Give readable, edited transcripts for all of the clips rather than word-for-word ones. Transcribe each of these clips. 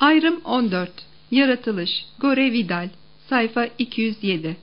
Ayrım 14. Yaratılış. Gore Vidal. Sayfa 207.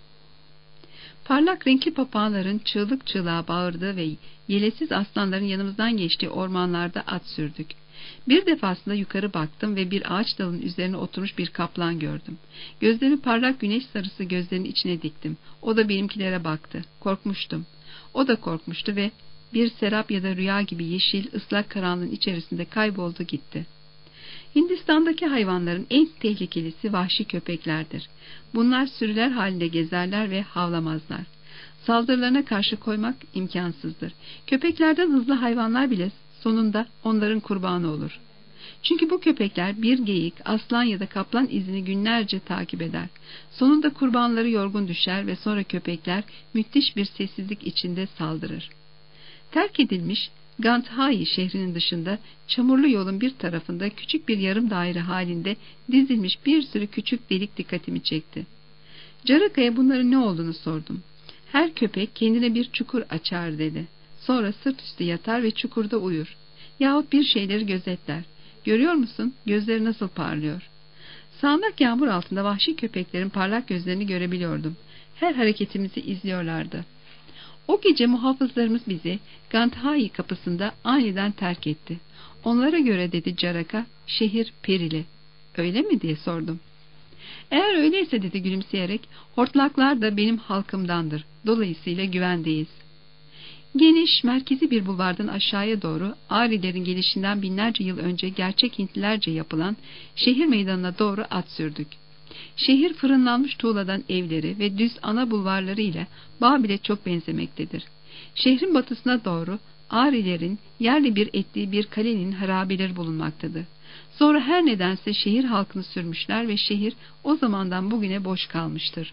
Parlak renkli papağanların çığlık çığlığa bağırdığı ve yelesiz aslanların yanımızdan geçtiği ormanlarda at sürdük. Bir defasında yukarı baktım ve bir ağaç dalının üzerine oturmuş bir kaplan gördüm. Gözlerimi parlak güneş sarısı gözlerinin içine diktim. O da benimkilere baktı. Korkmuştum. O da korkmuştu ve bir serap ya da rüya gibi yeşil, ıslak karanlığın içerisinde kayboldu gitti. Hindistan'daki hayvanların en tehlikelisi vahşi köpeklerdir. Bunlar sürüler halinde gezerler ve havlamazlar. Saldırılarına karşı koymak imkansızdır. Köpeklerden hızlı hayvanlar bile sonunda onların kurbanı olur. Çünkü bu köpekler bir geyik, aslan ya da kaplan izini günlerce takip eder. Sonunda kurbanları yorgun düşer ve sonra köpekler müthiş bir sessizlik içinde saldırır. Terk edilmiş Gandhari şehrinin dışında çamurlu yolun bir tarafında küçük bir yarım daire halinde dizilmiş bir sürü küçük delik dikkatimi çekti. Caraka'ya bunların ne olduğunu sordum. Her köpek kendine bir çukur açar dedi. Sonra sırt üstü yatar ve çukurda uyur. Yahut bir şeyleri gözetler. Görüyor musun? Gözleri nasıl parlıyor. Sağanak yağmur altında vahşi köpeklerin parlak gözlerini görebiliyordum. Her hareketimizi izliyorlardı. O gece muhafızlarımız bizi Gandhari kapısında aniden terk etti. Onlara göre dedi Caraka, şehir perili. Öyle mi diye sordum. Eğer öyleyse dedi gülümseyerek, hortlaklar da benim halkımdandır. Dolayısıyla güvendeyiz. Geniş, merkezi bir bulvardan aşağıya doğru Arilerin gelişinden binlerce yıl önce gerçek Hintlilerce yapılan şehir meydanına doğru at sürdük. Şehir fırınlanmış tuğladan evleri ve düz ana bulvarları ile Babil'e çok benzemektedir. Şehrin batısına doğru Arilerin yerli bir ettiği bir kalenin harabeleri bulunmaktadır. Sonra her nedense şehir halkını sürmüşler ve şehir o zamandan bugüne boş kalmıştır.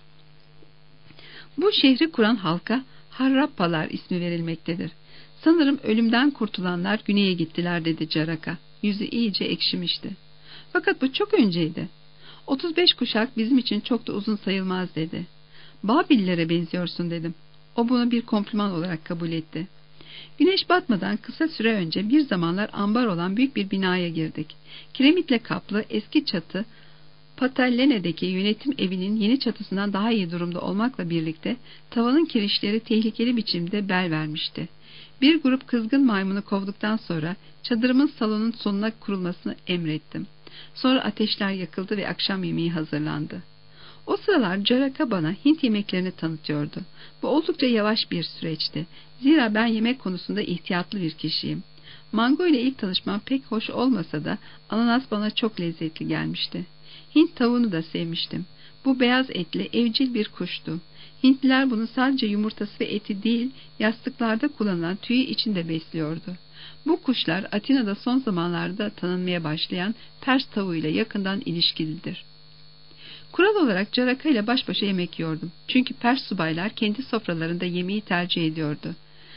Bu şehri kuran halka Harappalar ismi verilmektedir. Sanırım ölümden kurtulanlar güneye gittiler dedi Caraka. Yüzü iyice ekşimişti. Fakat bu çok önceydi. 35 kuşak bizim için çok da uzun sayılmaz dedi. Babillere benziyorsun dedim. O bunu bir kompliman olarak kabul etti. Güneş batmadan kısa süre önce bir zamanlar ambar olan büyük bir binaya girdik. Kiremitle kaplı eski çatı Patellene'deki yönetim evinin yeni çatısından daha iyi durumda olmakla birlikte tavanın kirişleri tehlikeli biçimde bel vermişti. Bir grup kızgın maymunu kovduktan sonra çadırımın salonun sonuna kurulmasını emrettim. Sonra ateşler yakıldı ve akşam yemeği hazırlandı. O sıralar Caraka bana Hint yemeklerini tanıtıyordu. Bu oldukça yavaş bir süreçti. Zira ben yemek konusunda ihtiyatlı bir kişiyim. Mango ile ilk tanışmam pek hoş olmasa da ananas bana çok lezzetli gelmişti. Hint tavuğunu da sevmiştim. Bu beyaz etli evcil bir kuştu. Hintliler bunu sadece yumurtası ve eti değil, yastıklarda kullanılan tüyü içinde besliyordu. Bu kuşlar Atina'da son zamanlarda tanınmaya başlayan Pers tavuğuyla yakından ilişkilidir. Kural olarak Caraka ile baş başa yemek yiyordum. Çünkü Pers subaylar kendi sofralarında yemeği tercih ediyordu.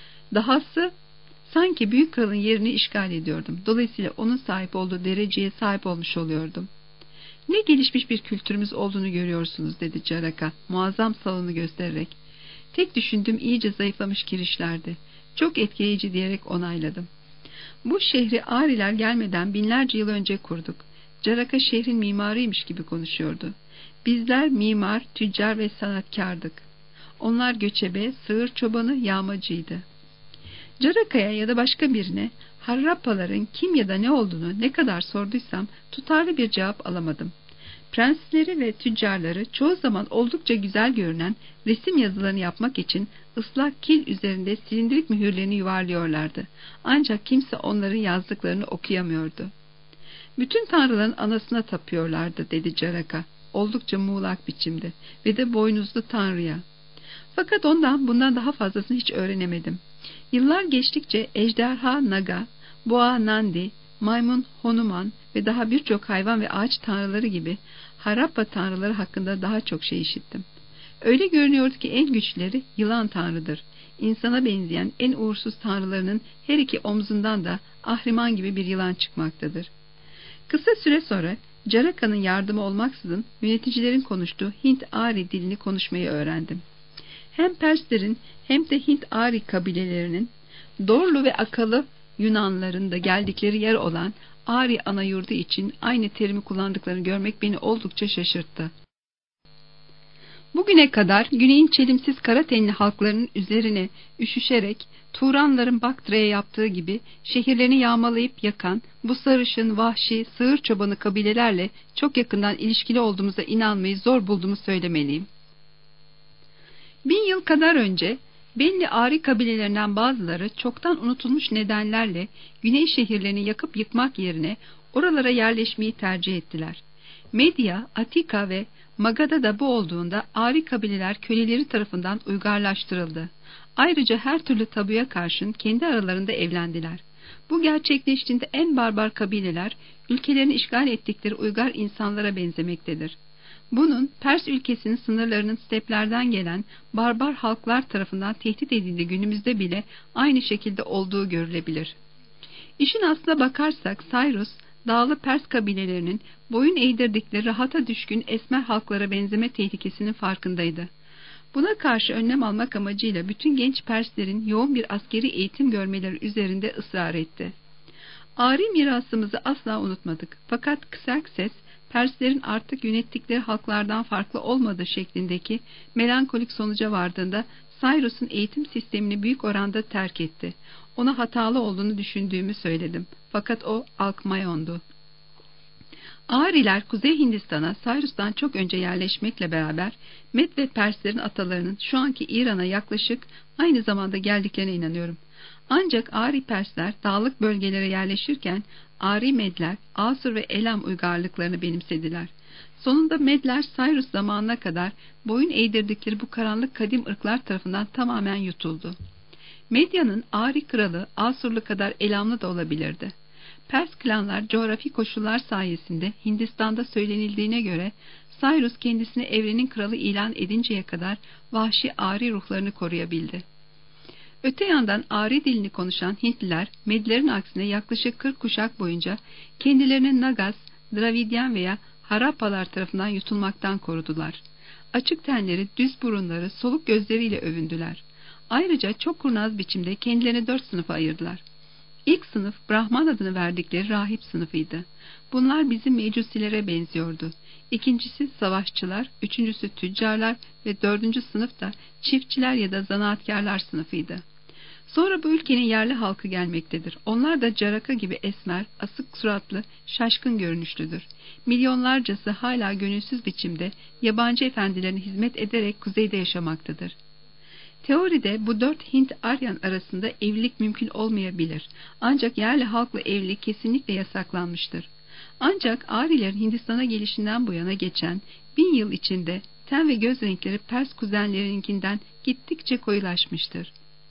Dahası sanki büyük kralın yerini işgal ediyordum. Dolayısıyla onun sahip olduğu dereceye sahip olmuş oluyordum. Ne gelişmiş bir kültürümüz olduğunu görüyorsunuz dedi Caraka muazzam salonu göstererek. Tek düşündüğüm iyice zayıflamış kirişlerdi. Çok etkileyici diyerek onayladım. Bu şehri Ariler gelmeden binlerce yıl önce kurduk. Caraka şehrin mimarıymış gibi konuşuyordu. Bizler mimar, tüccar ve sanatkardık. Onlar göçebe, sığır çobanı, yağmacıydı. Caraka'ya ya da başka birine Harappaların kim ya da ne olduğunu ne kadar sorduysam tutarlı bir cevap alamadım. Prensleri ve tüccarları çoğu zaman oldukça güzel görünen resim yazılarını yapmak için ıslak kil üzerinde silindirik mühürlerini yuvarlıyorlardı. Ancak kimse onların yazdıklarını okuyamıyordu. Bütün tanrıların anasına tapıyorlardı dedi Caraka, oldukça muğlak biçimde ve de boynuzlu tanrıya. Fakat bundan daha fazlasını hiç öğrenemedim. Yıllar geçtikçe ejderha Naga, boğa Nandi, maymun Hanuman ve daha birçok hayvan ve ağaç tanrıları gibi Harappa tanrıları hakkında daha çok şey işittim. Öyle görünüyordu ki en güçlüleri yılan tanrıdır. İnsana benzeyen en uğursuz tanrılarının her iki omzundan da ahriman gibi bir yılan çıkmaktadır. Kısa süre sonra Caraka'nın yardımı olmaksızın yöneticilerin konuştuğu Hint-Ari dilini konuşmayı öğrendim. Hem Perslerin hem de Hint-Ari kabilelerinin Dorlu ve Akalı Yunanların da geldikleri yer olan Ari ana yurdu için aynı terimi kullandıklarını görmek beni oldukça şaşırttı. Bugüne kadar Güney'in çelimsiz kara tenli halklarının üzerine üşüşerek Turanların Baktra'ya yaptığı gibi şehirlerini yağmalayıp yakan bu sarışın, vahşi, sığır çobanı kabilelerle çok yakından ilişkili olduğumuza inanmayı zor bulduğumu söylemeliyim. 1000 yıl kadar önce belli Ari kabilelerinden bazıları çoktan unutulmuş nedenlerle Güney şehirlerini yakıp yıkmak yerine oralara yerleşmeyi tercih ettiler. Medya, Atika ve Magada'da bu olduğunda Ari kabileler köleleri tarafından uygarlaştırıldı. Ayrıca her türlü tabuya karşın kendi aralarında evlendiler. Bu gerçekleştiğinde en barbar kabileler ülkelerini işgal ettikleri uygar insanlara benzemektedir. Bunun Pers ülkesinin sınırlarının steplerden gelen barbar halklar tarafından tehdit edildiği günümüzde bile aynı şekilde olduğu görülebilir. İşin aslına bakarsak Cyrus, dağlı Pers kabilelerinin boyun eğdirdikleri rahata düşkün esmer halklara benzeme tehlikesinin farkındaydı. Buna karşı önlem almak amacıyla bütün genç Perslerin yoğun bir askeri eğitim görmeleri üzerinde ısrar etti. Ari mirasımızı asla unutmadık. Fakat Xerxes, Perslerin artık yönettikleri halklardan farklı olmadığı şeklindeki melankolik sonuca vardığında Cyrus'un eğitim sistemini büyük oranda terk etti. Ona hatalı olduğunu düşündüğümü söyledim. Fakat o Alkmayon'du. Ariler Kuzey Hindistan'a Cyrus'tan çok önce yerleşmekle beraber Med ve Perslerin atalarının şu anki İran'a yaklaşık aynı zamanda geldiklerine inanıyorum. Ancak Ari Persler dağlık bölgelere yerleşirken Ari Medler, Asur ve Elam uygarlıklarını benimsediler. Sonunda Medler Cyrus zamanına kadar boyun eğdirdikleri bu karanlık kadim ırklar tarafından tamamen yutuldu. Medya'nın Ari kralı Asurlu kadar Elamlı da olabilirdi. Pers klanlar coğrafi koşullar sayesinde Hindistan'da söylenildiğine göre Cyrus kendisini evrenin kralı ilan edinceye kadar vahşi Ari ruhlarını koruyabildi. Öte yandan Ari dilini konuşan Hintliler, Medlerin aksine yaklaşık 40 kuşak boyunca kendilerini Nagas, Dravidyan veya Harappalar tarafından yutulmaktan korudular. Açık tenleri, düz burunları, soluk gözleriyle övündüler. Ayrıca çok kurnaz biçimde kendilerini 4 sınıfa ayırdılar. İlk sınıf Brahman adını verdikleri rahip sınıfıydı. Bunlar bizim mecusilere benziyordu. İkincisi savaşçılar, üçüncüsü tüccarlar ve dördüncü sınıf da çiftçiler ya da zanaatkarlar sınıfıydı. Sonra bu ülkenin yerli halkı gelmektedir. Onlar da Caraka gibi esmer, asık suratlı, şaşkın görünüşlüdür. Milyonlarcası hala gönülsüz biçimde yabancı efendilerine hizmet ederek kuzeyde yaşamaktadır. Teoride bu 4 Hint-Aryan arasında evlilik mümkün olmayabilir. Ancak yerli halkla evlilik kesinlikle yasaklanmıştır. Ancak Arilerin Hindistan'a gelişinden bu yana geçen 1000 yıl içinde ten ve göz renkleri Pers kuzenlerinkinden gittikçe koyulaşmıştır.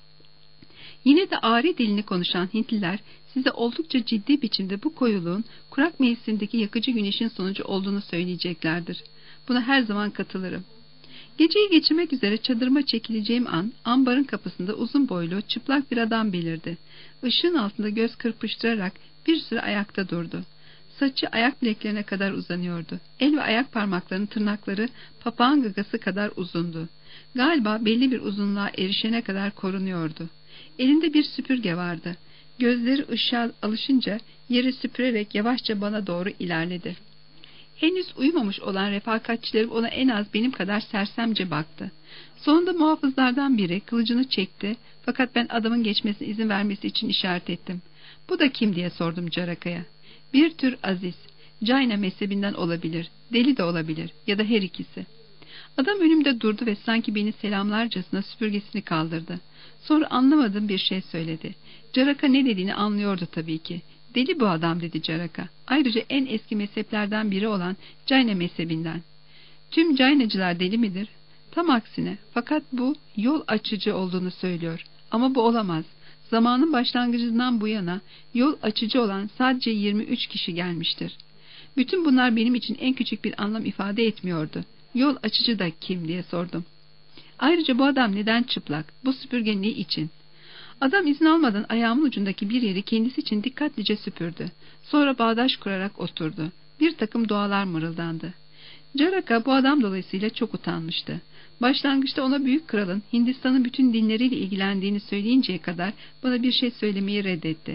Yine de Ari dilini konuşan Hintliler size oldukça ciddi biçimde bu koyuluğun kurak mevsimdeki yakıcı güneşin sonucu olduğunu söyleyeceklerdir. Buna her zaman katılırım. Geceyi geçirmek üzere çadırıma çekileceğim an ambarın kapısında uzun boylu çıplak bir adam belirdi. Işığın altında göz kırpıştırarak bir süre ayakta durdu. Saçı ayak bileklerine kadar uzanıyordu. El ve ayak parmaklarının tırnakları papağan gagası kadar uzundu. Galiba belli bir uzunluğa erişene kadar korunuyordu. Elinde bir süpürge vardı. Gözleri ışığa alışınca yeri süpürerek yavaşça bana doğru ilerledi. Henüz uyumamış olan refakatçilerim ona en az benim kadar sersemce baktı. Sonunda muhafızlardan biri kılıcını çekti fakat ben adamın geçmesine izin vermesi için işaret ettim. Bu da kim diye sordum Caraka'ya. Bir tür aziz, Jaina mezhebinden olabilir, deli de olabilir ya da her ikisi. Adam önümde durdu ve sanki beni selamlarcasına süpürgesini kaldırdı. Sonra anlamadığım bir şey söyledi. Caraka ne dediğini anlıyordu tabii ki. Deli bu adam dedi Caraka. Ayrıca en eski mezheplerden biri olan Jaina mezhebinden. Tüm Jainacılar deli midir? Tam aksine. Fakat bu yol açıcı olduğunu söylüyor. Ama bu olamaz. Zamanın başlangıcından bu yana yol açıcı olan sadece 23 kişi gelmiştir. Bütün bunlar benim için en küçük bir anlam ifade etmiyordu. Yol açıcı da kim diye sordum. Ayrıca bu adam neden çıplak? Bu süpürge ne için? Adam izin almadan ayağımın ucundaki bir yeri kendisi için dikkatlice süpürdü. Sonra bağdaş kurarak oturdu. Bir takım dualar mırıldandı. Caraka bu adam dolayısıyla çok utanmıştı. Başlangıçta ona büyük kralın Hindistan'ın bütün dinleriyle ilgilendiğini söyleyinceye kadar bana bir şey söylemeyi reddetti.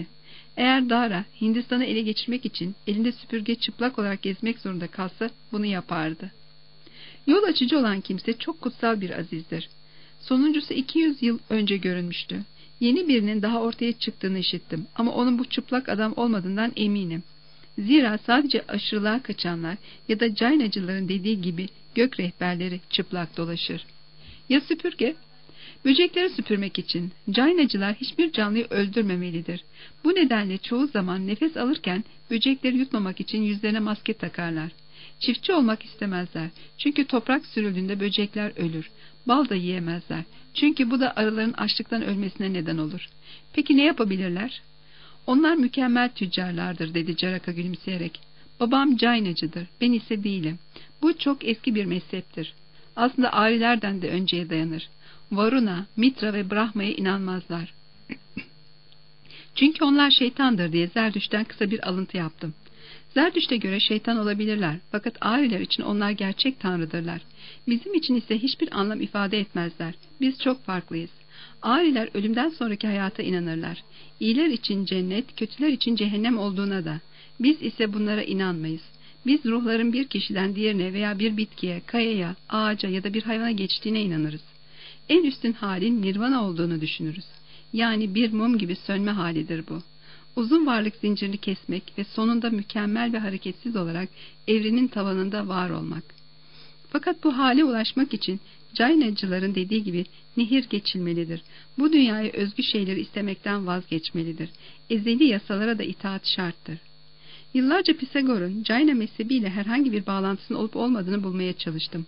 Eğer Dara Hindistan'ı ele geçirmek için elinde süpürge çıplak olarak gezmek zorunda kalsa bunu yapardı. Yol açıcı olan kimse çok kutsal bir azizdir. Sonuncusu 200 yıl önce görünmüştü. Yeni birinin daha ortaya çıktığını işittim ama onun bu çıplak adam olmadığından eminim. Zira sadece aşırılığa kaçanlar ya da Caynacıların dediği gibi gök rehberleri çıplak dolaşır. Ya süpürge? Böcekleri süpürmek için. Caynacılar hiçbir canlıyı öldürmemelidir. Bu nedenle çoğu zaman nefes alırken böcekleri yutmamak için yüzlerine maske takarlar. Çiftçi olmak istemezler. Çünkü toprak sürüldüğünde böcekler ölür. Bal da yiyemezler. Çünkü bu da arıların açlıktan ölmesine neden olur. Peki ne yapabilirler? Onlar mükemmel tüccarlardır, dedi Caraka gülümseyerek. Babam Caynacıdır, ben ise değilim. Bu çok eski bir mezheptir. Aslında Arilerden de önceye dayanır. Varuna, Mitra ve Brahma'ya inanmazlar. Çünkü onlar şeytandır diye Zerdüşt'ten kısa bir alıntı yaptım. Zerdüşt'e göre şeytan olabilirler, fakat Ariler için onlar gerçek tanrıdırlar. Bizim için ise hiçbir anlam ifade etmezler. Biz çok farklıyız. Ariler ölümden sonraki hayata inanırlar. İyiler için cennet, kötüler için cehennem olduğuna da. Biz ise bunlara inanmayız. Biz ruhların bir kişiden diğerine veya bir bitkiye, kayaya, ağaca ya da bir hayvana geçtiğine inanırız. En üstün halin nirvana olduğunu düşünürüz. Yani bir mum gibi sönme halidir bu. Uzun varlık zincirini kesmek ve sonunda mükemmel ve hareketsiz olarak evrenin tavanında var olmak. Fakat bu hale ulaşmak için Caynacıların dediği gibi nehir geçilmelidir. Bu dünyaya özgü şeyleri istemekten vazgeçmelidir. Ezeli yasalara da itaat şarttır. Yıllarca Pisagor'un Cayna mezhebiyle herhangi bir bağlantısının olup olmadığını bulmaya çalıştım.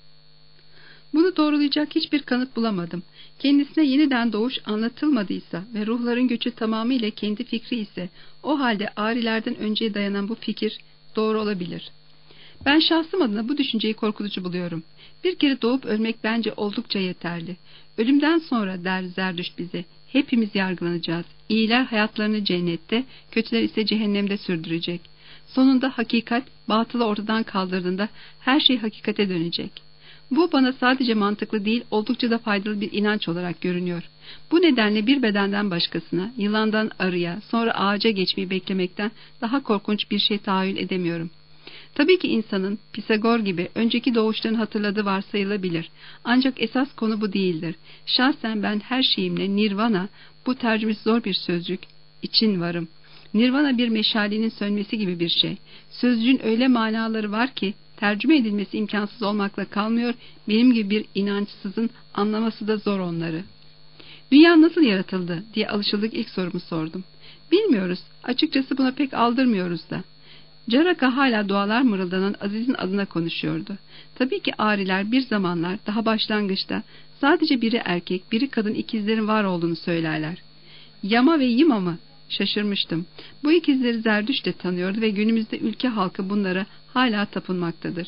Bunu doğrulayacak hiçbir kanıt bulamadım. Kendisine yeniden doğuş anlatılmadıysa ve ruhların göçü tamamıyla kendi fikri ise, o halde Arilerden önceye dayanan bu fikir doğru olabilir. Ben şahsım adına bu düşünceyi korkutucu buluyorum. Bir kere doğup ölmek bence oldukça yeterli. Ölümden sonra, der Zerdüşt bize, hepimiz yargılanacağız. İyiler hayatlarını cennette, kötüler ise cehennemde sürdürecek. Sonunda hakikat, batılı ortadan kaldırdığında her şey hakikate dönecek. Bu bana sadece mantıklı değil, oldukça da faydalı bir inanç olarak görünüyor. Bu nedenle bir bedenden başkasına, yılandan arıya, sonra ağaca geçmeyi beklemekten daha korkunç bir şey tahayyül edemiyorum. Tabii ki insanın Pisagor gibi önceki doğuşlarını hatırladığı varsayılabilir. Ancak esas konu bu değildir. Şahsen ben her şeyimle Nirvana, bu tercümesi zor bir sözcük, için varım. Nirvana bir meşalenin sönmesi gibi bir şey. Sözcüğün öyle manaları var ki tercüme edilmesi imkansız olmakla kalmıyor, benim gibi bir inançsızın anlaması da zor onları. Dünya nasıl yaratıldı diye alışıldık ilk sorumu sordum. Bilmiyoruz, açıkçası buna pek aldırmıyoruz da. Caraka hala dualar mırıldanan Aziz'in adına konuşuyordu. Tabii ki Ariler bir zamanlar daha başlangıçta sadece biri erkek, biri kadın ikizlerin var olduğunu söylerler. Yama ve Yima mı? Şaşırmıştım. Bu ikizleri Zerdüşt de tanıyordu ve günümüzde ülke halkı bunlara hala tapınmaktadır.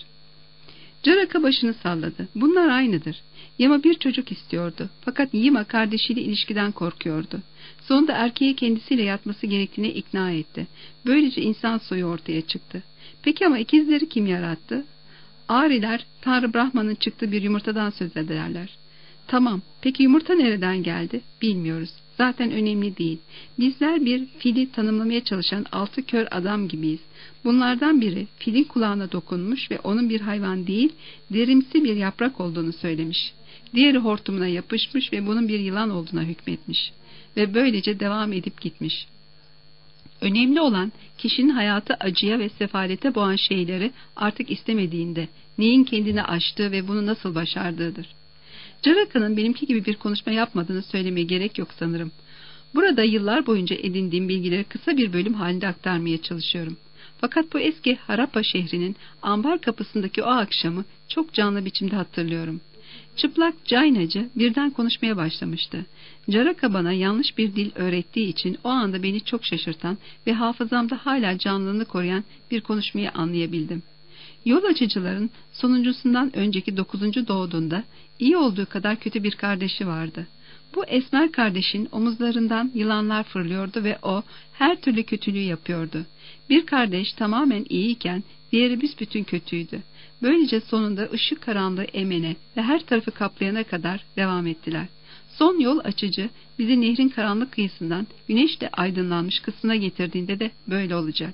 Caraka başını salladı. Bunlar aynıdır. Yama bir çocuk istiyordu. Fakat Yima kardeşiyle ilişkiden korkuyordu. Sonunda erkeği kendisiyle yatması gerektiğine ikna etti. Böylece insan soyu ortaya çıktı. Peki ama ikizleri kim yarattı? Ariler, Tanrı Brahma'nın çıktığı bir yumurtadan söz ederler. Tamam, peki yumurta nereden geldi? Bilmiyoruz. Zaten önemli değil. Bizler bir fili tanımlamaya çalışan 6 kör adam gibiyiz. Bunlardan biri filin kulağına dokunmuş ve onun bir hayvan değil, derimsi bir yaprak olduğunu söylemiş. Diğeri hortumuna yapışmış ve bunun bir yılan olduğuna hükmetmiş. Ve böylece devam edip gitmiş. Önemli olan kişinin hayatı acıya ve sefalete boğan şeyleri artık istemediğinde, neyin kendini aştığı ve bunu nasıl başardığıdır. Caraka'nın benimki gibi bir konuşma yapmadığını söylemeye gerek yok sanırım. Burada yıllar boyunca edindiğim bilgileri kısa bir bölüm halinde aktarmaya çalışıyorum. Fakat bu eski Harappa şehrinin ambar kapısındaki o akşamı çok canlı biçimde hatırlıyorum. Çıplak Caynacı birden konuşmaya başlamıştı. Caraka bana yanlış bir dil öğrettiği için o anda beni çok şaşırtan ve hafızamda hala canlılığını koruyan bir konuşmayı anlayabildim. Yol açıcıların sonuncusundan önceki 9. doğduğunda iyi olduğu kadar kötü bir kardeşi vardı. Bu esmer kardeşin omuzlarından yılanlar fırlıyordu ve o her türlü kötülüğü yapıyordu. Bir kardeş tamamen iyiyken diğeri büsbütün kötüydü. Böylece sonunda ışık karanlığı emene ve her tarafı kaplayana kadar devam ettiler. Son yol açıcı bizi nehrin karanlık kıyısından güneşle aydınlanmış kısmına getirdiğinde de böyle olacak.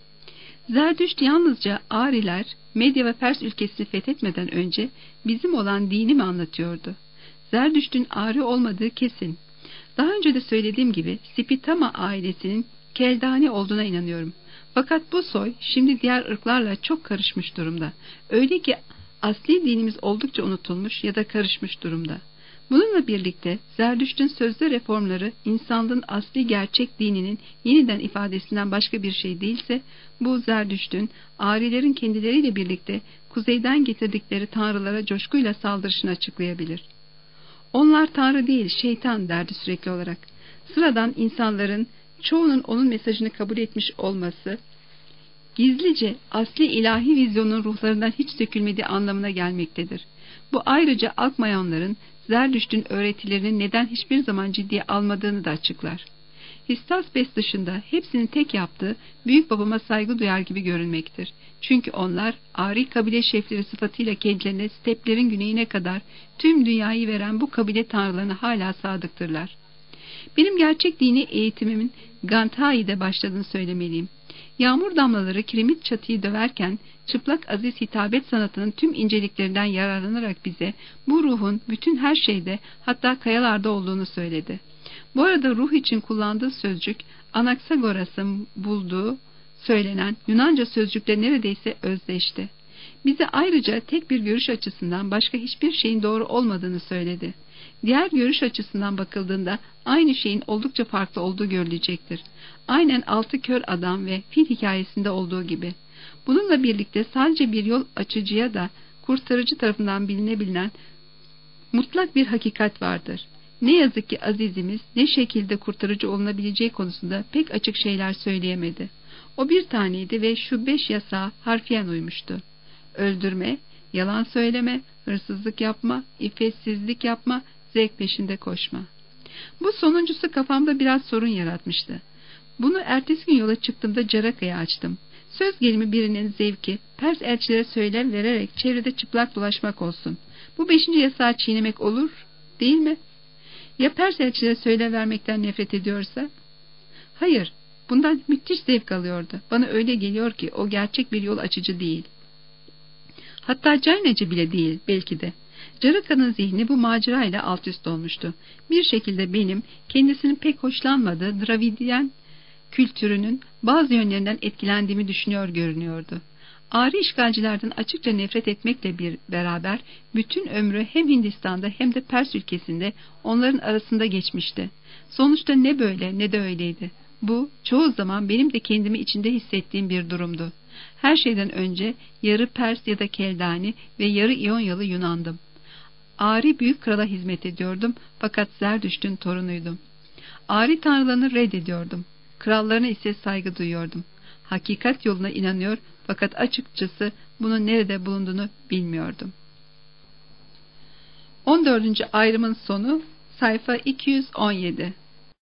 Zerdüşt yalnızca Ariler, Medya ve Pers ülkesini fethetmeden önce bizim olan dini mi anlatıyordu? Zerdüşt'ün Ari olmadığı kesin. Daha önce de söylediğim gibi Spitama ailesinin Keldani olduğuna inanıyorum. Fakat bu soy şimdi diğer ırklarla çok karışmış durumda. Öyle ki asli dinimiz oldukça unutulmuş ya da karışmış durumda. Bununla birlikte Zerdüşt'ün sözde reformları insanlığın asli gerçek dininin yeniden ifadesinden başka bir şey değilse, bu Zerdüşt'ün Arilerin kendileriyle birlikte kuzeyden getirdikleri tanrılara coşkuyla saldırışını açıklayabilir. Onlar tanrı değil, şeytan derdi sürekli olarak. Sıradan insanların çoğunun onun mesajını kabul etmiş olması, gizlice asli ilahi vizyonun ruhlarından hiç dökülmediği anlamına gelmektedir. Bu ayrıca Alkmayanların Zerdüşt'ün öğretilerini neden hiçbir zaman ciddiye almadığını da açıklar. Histaspes dışında hepsinin tek yaptığı büyük babama saygı duyar gibi görünmektir. Çünkü onlar Ari kabile şefleri sıfatıyla kendilerine steplerin güneyine kadar tüm dünyayı veren bu kabile tanrılarına hala sadıktırlar. Benim gerçek dini eğitimimin Gantai'de başladığını söylemeliyim. Yağmur damlaları kiremit çatıyı döverken çıplak aziz hitabet sanatının tüm inceliklerinden yararlanarak bize bu ruhun bütün her şeyde, hatta kayalarda olduğunu söyledi. Bu arada ruh için kullandığı sözcük Anaxagoras'ın bulduğu söylenen Yunanca sözcükle neredeyse özdeşti. Bize ayrıca tek bir görüş açısından başka hiçbir şeyin doğru olmadığını söyledi. Diğer görüş açısından bakıldığında aynı şeyin oldukça farklı olduğu görülecektir. Aynen altı kör adam ve fil hikayesinde olduğu gibi. Bununla birlikte sadece bir yol açıcıya da kurtarıcı tarafından bilinebilen mutlak bir hakikat vardır. Ne yazık ki azizimiz ne şekilde kurtarıcı olunabileceği konusunda pek açık şeyler söyleyemedi. O bir taneydi ve şu 5 yasağa harfiyen uymuştu. Öldürme, yalan söyleme, hırsızlık yapma, iffetsizlik yapma, zevk peşinde koşma. Bu sonuncusu kafamda biraz sorun yaratmıştı. Bunu ertesi gün yola çıktığımda Caraka'ya açtım. Söz gelimi birinin zevki, Pers elçilere söylem vererek çevrede çıplak dolaşmak olsun. Bu 5. yasağı çiğnemek olur, değil mi? Ya Pers elçilere söylem vermekten nefret ediyorsa? Hayır, bundan müthiş zevk alıyordu. Bana öyle geliyor ki o gerçek bir yol açıcı değil. Hatta caynacı bile değil belki de. Caraka'nın zihni bu macerayla alt üst olmuştu. Bir şekilde benim kendisinin pek hoşlanmadığı Dravidian kültürünün bazı yönlerinden etkilendiğimi düşünüyor görünüyordu. Ari işgalcilerden açıkça nefret etmekle beraber bütün ömrü hem Hindistan'da hem de Pers ülkesinde onların arasında geçmişti. Sonuçta ne böyle ne de öyleydi. Bu çoğu zaman benim de kendimi içinde hissettiğim bir durumdu. Her şeyden önce yarı Pers ya da Keldani ve yarı İyonyalı Yunandım. Ari büyük krala hizmet ediyordum fakat Zerdüşt'ün torunuydum. Ari tanrılarını reddediyordum. Krallarına ise saygı duyuyordum. Hakikat yoluna inanıyor fakat açıkçası bunun nerede bulunduğunu bilmiyordum. 14. ayrımın sonu sayfa 217.